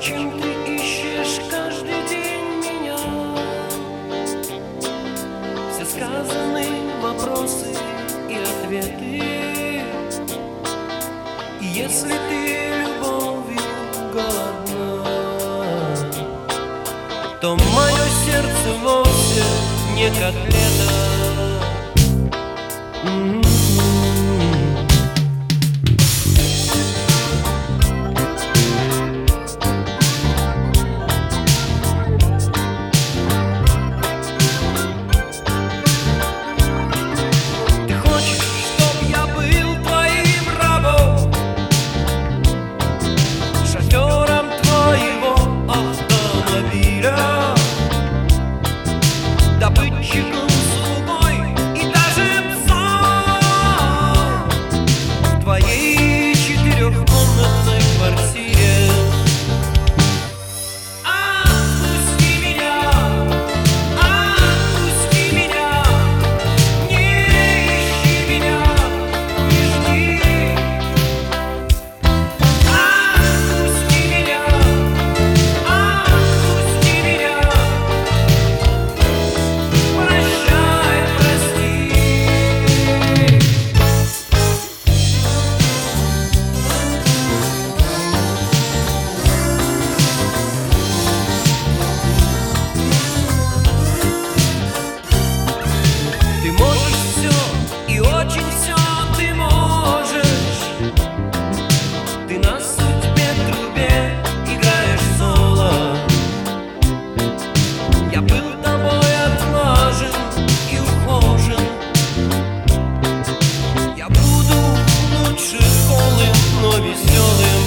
Зачем ты ищешь каждый день меня? Все сказанные вопросы и ответы. И если ты любовью голодна, то мое сердце вовсе не котлета. Добытчиком, слугой и даже псом в твоей четырехкомнатной квартире. Отпусти меня, не ищи меня, не жди. Отпусти меня, очень все ты можешь. Ты на судьбе трубе играешь соло. Я был тобой отлажен и ухожен. Я буду лучше голым, но веселым.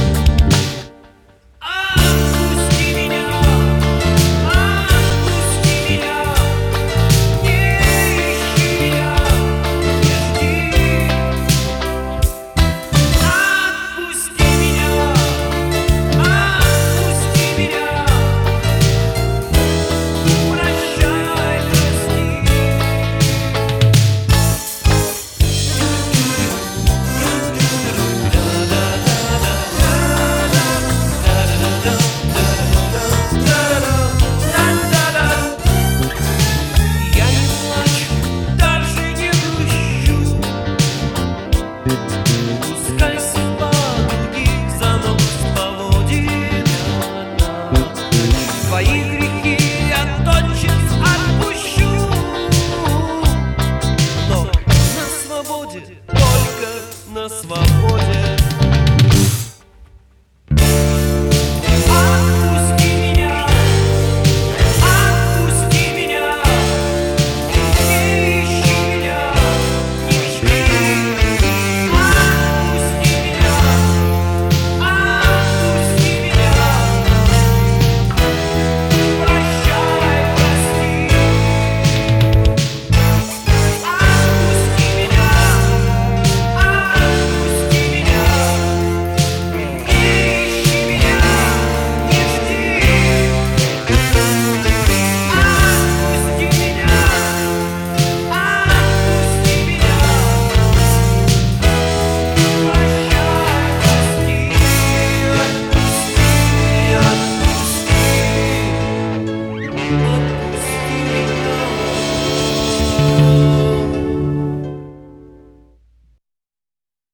Пускай судьба других за нос поводит. Твои грехи я тотчас отпущу. Но на свободе, только на свободе. Отпусти.